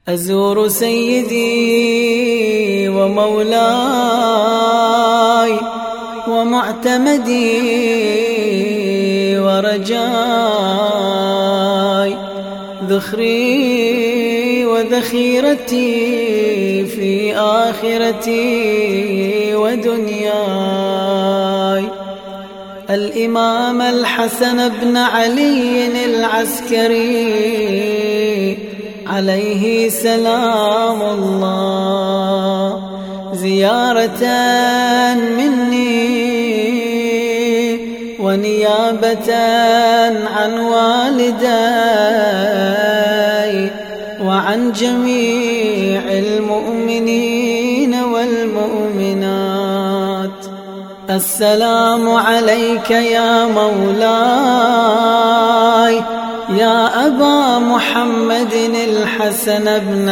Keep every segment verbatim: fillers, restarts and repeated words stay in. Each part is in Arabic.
أزور سيدي ومولاي ومعتمدي ورجاي، ذخري وذخيرتي في آخرتي ودنياي، الإمام الحسن بن علي العسكري عليه سلام الله، زيارة مني ونيابة عن والدي وعن جميع المؤمنين والمؤمنات. السلام عليك يا مولاي يا أبا محمد الحسن بن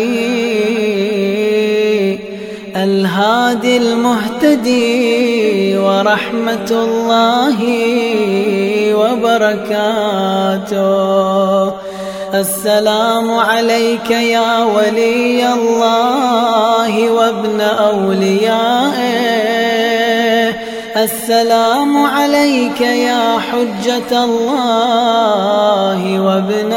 علي، الهادي المهتدي ورحمة الله وبركاته. السلام عليك يا ولي الله وابن أوليائه، السلام عليك يا حجة الله وابن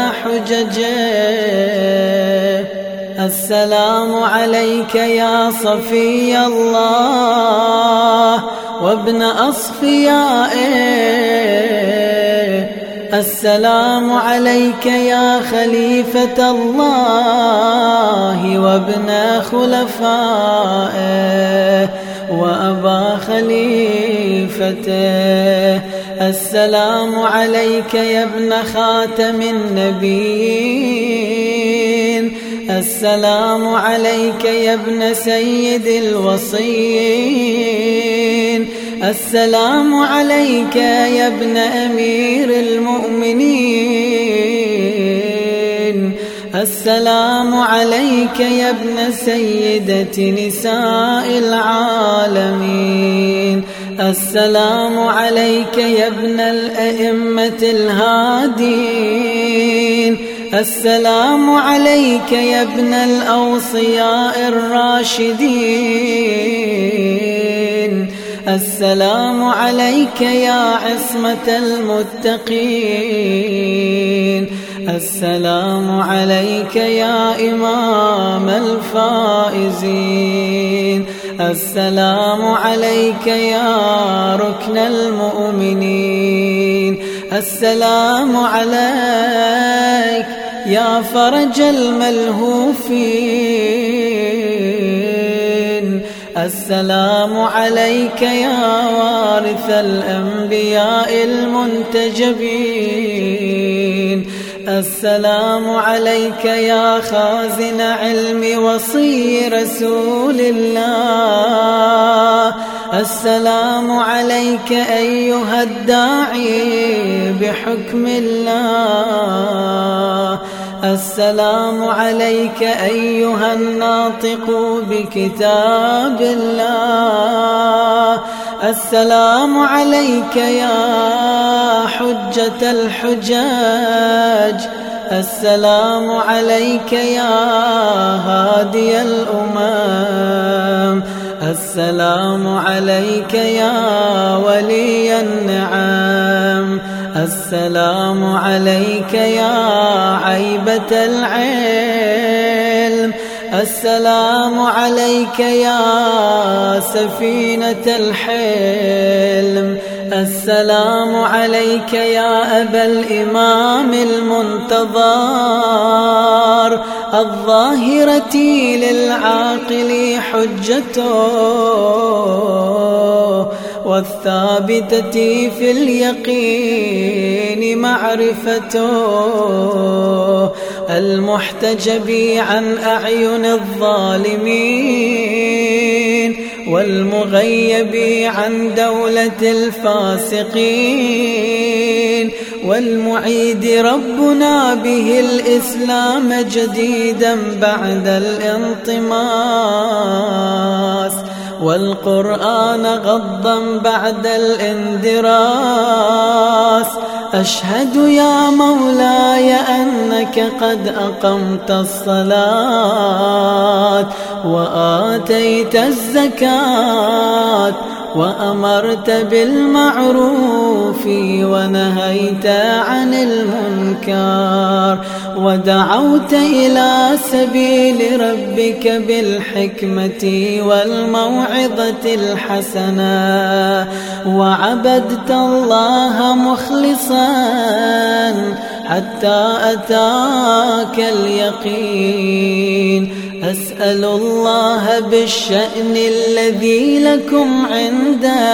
حججه، السلام عليك يا صفي الله وابن أصفيائه، السلام عليك يا خليفة الله وابن خلفائه وأبا خليفته، السلام عليك يا ابن خاتم النبيين، السلام عليك يا ابن سيد الوصيين، السلام عليك يا ابن أمير المؤمنين، السلام عليك يا ابن سيدة نساء العالمين، السلام عليك يا ابن الأئمة الهادين، السلام عليك يا ابن الأوصياء الراشدين، السلام عليك يا عصمة المتقين، السلام عليك يا إمام الفائزين، السلام عليك يا ركن المؤمنين، السلام عليك يا فرج الملهوفين، السلام عليك يا وارث الأنبياء المنتجبين، السلام عليك يا خازن علم وصي رسول الله، السلام عليك أيها الداعي بحكم الله، السلام عليك أيها الناطق بكتاب الله، السلام عليك يا حجة الحجاج، السلام عليك يا هادي الأمم، السلام عليك يا ولي النعم، السلام عليك يا عيبة العلم، السلام عليك يا سفينة الحلم، السلام عليك يا أبا الإمام المنتظر، الظاهرة للعاقل حجته والثابتة في اليقين معرفته، المحتجب عن أعين الظالمين والمغيب عن دولة الفاسقين، والمعيد ربنا به الإسلام جديدا بعد الانطماس، والقرآن غضا بعد الاندراس، أشهد يا مولاي أنك قد أقمت الصلاة وآتيت الزكاة وأمرت بالمعروف ونهيت عن المنكر ودعوت إلى سبيل ربك بالحكمة والموعظة الحسنة وعبدت الله مخلصا حتى أتاك اليقين. أسأل الله بالشأن الذي لكم عنده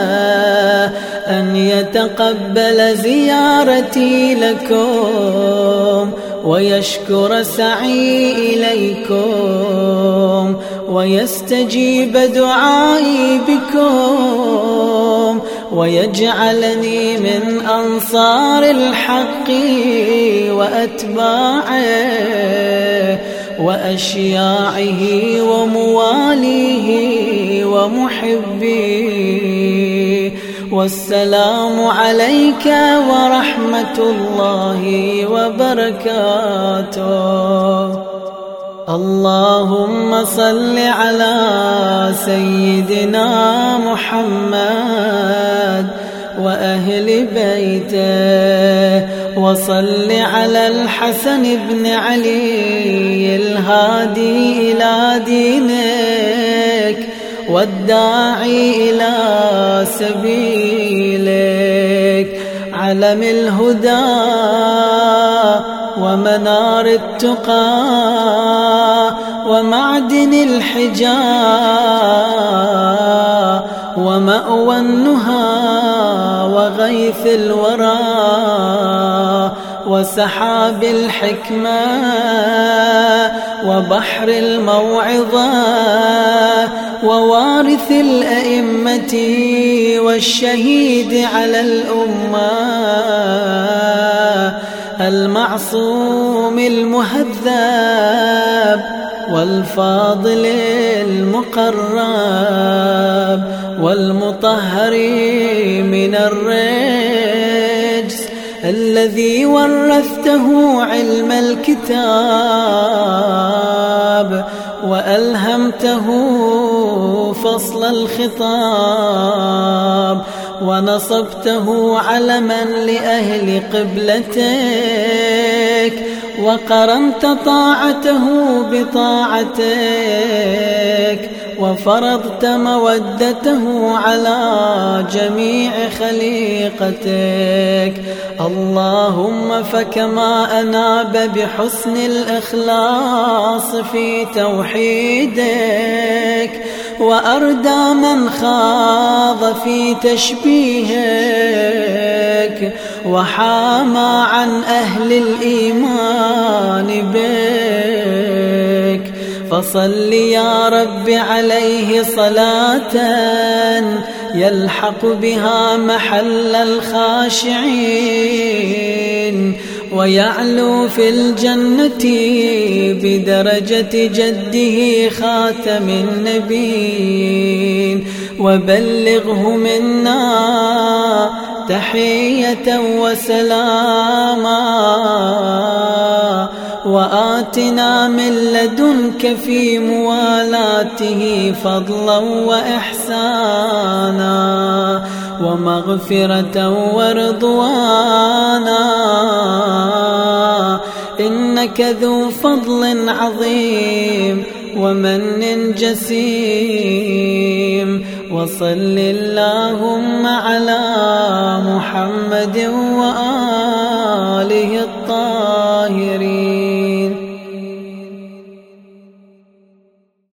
أن يتقبل زيارتي لكم ويشكر سعي إليكم ويستجيب دعائي بكم ويجعلني من أنصار الحق وأتباعه وأشياعه ومواليه ومحبيه. والسلام عليك ورحمة الله وبركاته. اللهم صل على سيدنا محمد وأهل بيته وصل على الحسن بن علي الهادي إلى دينك والداعي إلى سبيلك علم الهدى ومنار التقى ومعدن الحجاب ومأوى النهى وغيث الورى وسحاب الحكمة وبحر الموعظة ووارث الأئمة والشهيد على الأمة المعصوم المهذب والفاضل المقرب والمطهر من الرجس الذي ورثته علم الكتاب وألهمته فصل الخطاب ونصبته علما لأهل قبلتك وقرنت طاعته بطاعتك وفرضت مودته على جميع خليقتك. اللهم فكما أناب بحسن الإخلاص في توحيدك وأردى من خاض في تشبيهك وحامى عن أهل الإيمان بك فصل يا رب عليه صلاة يلحق بها محل الخاشعين ويعلو في الجنة بدرجة جده خاتم النبيين. وبلغه منا تحية وسلاما وآتنا من لدنك في موالاته فضلا وإحسانا ومغفرة ورضوانا إنك ذو فضل عظيم ومن جسيم. وصل اللهم على محمد وآله الطاهرين.